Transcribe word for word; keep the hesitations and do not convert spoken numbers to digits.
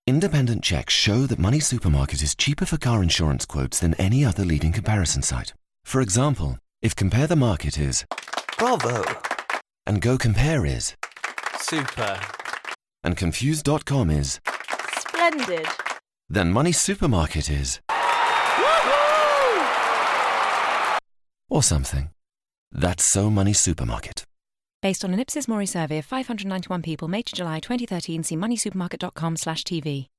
Independent checks show that Money Supermarket is cheaper for car insurance quotes than any other leading comparison site. For example, if Compare the Market is Bravo! and Go Compare is Super! and Confused dot com is Splendid! then Money Supermarket is or something. That's so Money Supermarket. Based on an Ipsos Mori survey of five hundred ninety-one people made to July twenty thirteen, see money supermarket dot com slash T V.